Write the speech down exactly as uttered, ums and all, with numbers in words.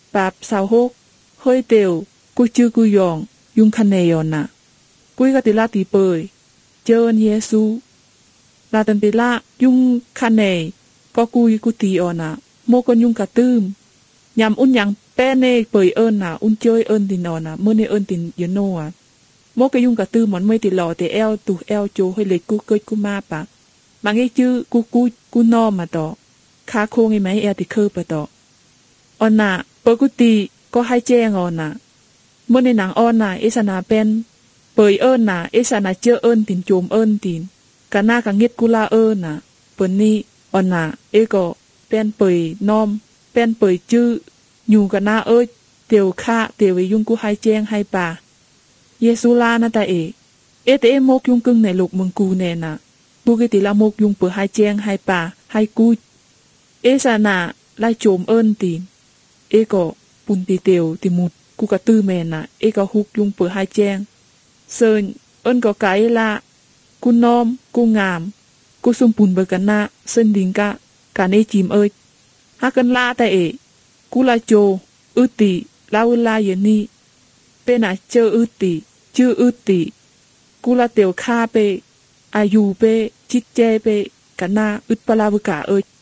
ปาบสาวฮกเฮ้ยเตียวกูจื้อกูยองยุงคะเนยอนน่ะกุยกะติลาตีเปยเจิญเยซูลาตันเปละยุงคะเนยก็กุยกูตีออน่ะโมกยุงกะตื้มยำอุ่นยังแป้เนเปยเอิญน่ะอุ่นเจยเอิญตินอน่ะเมื่อในเอิญตินยโนอ่ะโมกยุงกะตื้มหมอนไม่ติหล่อแต่เอลตูเอลโจให้เล็กกูเกิดกูมาปะบางไอ้จื้อกูกูกูนอมาต่อคาโคงไอ้ไหมเอลติเคอร์ปะต่อออนน่ะเปกุตีก็ให้แจ้งออนน่ะเมื่อในหนังออนน่ะเอสนาเป็นเปยเอิญน่ะเอสนาเจอเอิญตินโจมเอิญตินกันหน้ากังเงียดกุลาเอิญน่ะเปิ้นนี่ออนน่ะเอก็เป็นเปยนอมเป็นเปยจื้ออยู่กันหน้าเอิญเตียวฆ่าเตียวยุงกูให้แจ้งให้ป่าเยซูลานะตาเอเอเตเอมกยุงกึ่งในลูกเมืองกูแน่น่ะกูกิติละมกยุงเปิดให้แจ้งให้ป่าให้กูเอสนาไล่โจมเอิญตีนเอก็ปุนตีเตียวติมุดกูกระตื้อแม่น่ะเอก็ฮุกยุงเปิดให้แจ้งเซินเอิญก็ไกละกูน้อมกูงามกูสมปุนเบกันนะเซินดิงกะการเอจิมเอิญฮักกันลาแต่เอกูลาโจอึติลาเวลาเยนี่เป็นอะเจออึติชื่ออึติกูลาเตียวฆ่าเปอายุเปจิตเจเปกันนะอึดปลาวกาเอิญ